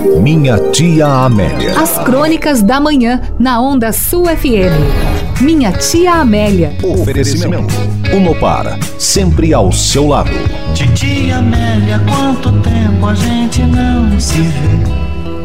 Minha Tia Amélia. As crônicas da manhã na Onda Sul FM. Minha Tia Amélia. Oferecimento Unopar, sempre ao seu lado. Titia Amélia, quanto tempo a gente não se vê.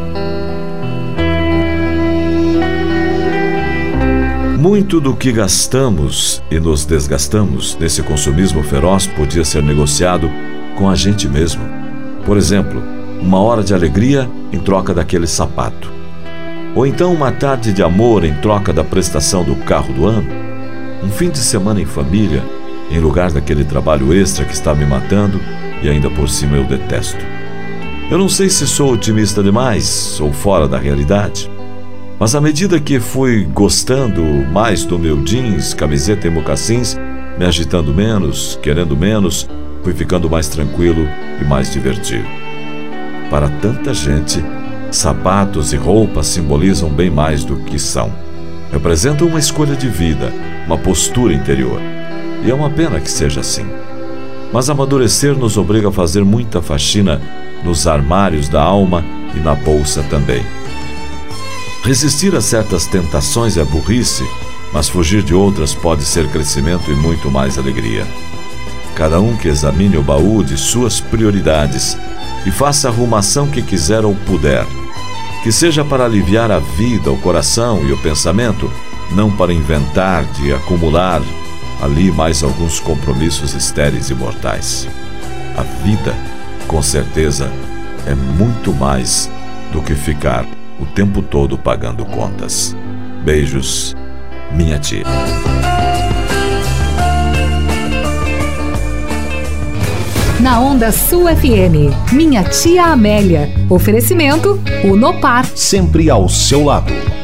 Muito do que gastamos e nos desgastamos nesse consumismo feroz podia ser negociado com a gente mesmo. Por exemplo, uma hora de alegria em troca daquele sapato. Ou então uma tarde de amor em troca da prestação do carro do ano. Um fim de semana em família em lugar daquele trabalho extra que está me matando e ainda por cima eu detesto. Eu não sei se sou otimista demais ou fora da realidade. Mas à medida que fui gostando mais do meu jeans, camiseta e mocassins, me agitando menos, querendo menos, fui ficando mais tranquilo e mais divertido. Para tanta gente, sapatos e roupas simbolizam bem mais do que são. Representam uma escolha de vida, uma postura interior. E é uma pena que seja assim. Mas amadurecer nos obriga a fazer muita faxina nos armários da alma e na bolsa também. Resistir a certas tentações é burrice, mas fugir de outras pode ser crescimento e muito mais alegria. Cada um que examine o baú de suas prioridades e faça a arrumação que quiser ou puder. Que seja para aliviar a vida, o coração e o pensamento, não para inventar de acumular ali mais alguns compromissos estéreis e mortais. A vida, com certeza, é muito mais do que ficar o tempo todo pagando contas. Beijos, minha tia. Na Onda Sul FM, Minha Tia Amélia. Oferecimento Unopar. Sempre ao seu lado.